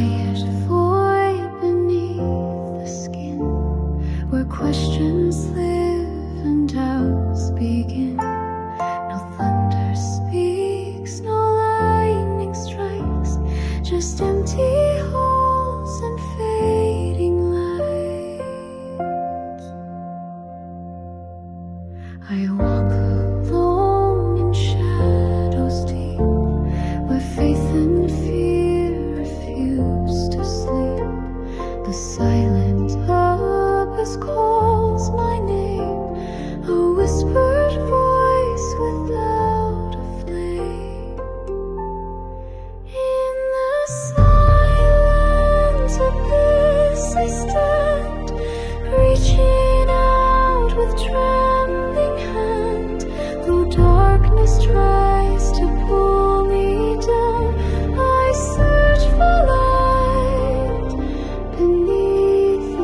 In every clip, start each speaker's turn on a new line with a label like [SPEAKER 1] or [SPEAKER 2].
[SPEAKER 1] quiet void beneath the skin, where questions live and doubts begin. No thunder speaks, no lightning strikes, just empty halls and fading lights. I walk alone in shadows deep, where faith and fear refuse to sleep. The silent abyss calls my name, a whispered voice without a flame. In the silent abyss I stand, reaching out with trembling hand. Though darkness tries to pull me down, I search for light beneath the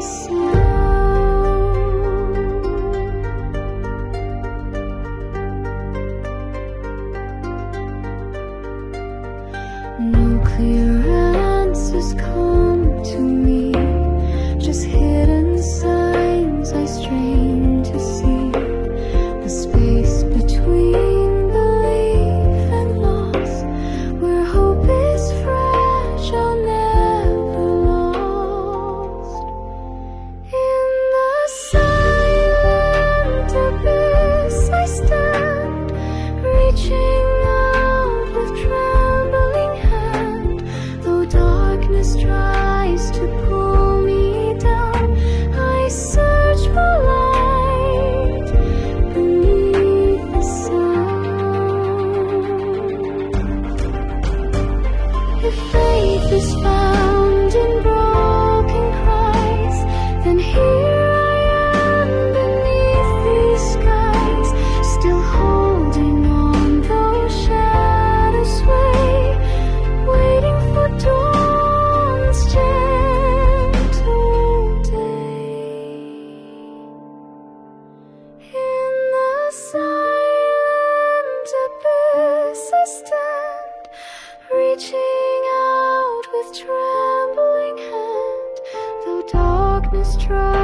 [SPEAKER 1] sound. No clear answers come to me, just hidden signs I strain to see. The space between belief and loss, where hope is fragile, never lost. In the silent abyss I stand, reaching out with trembling hand. Though darkness tries to pull me down, I search for light beneath the sound. If faith is found in broken cries, then here I am beneath these skies, still holding on though shadows sway, waiting for dawn's gentle day. In the silent abyss I stand, reaching out with trembling hand. Though darkness tries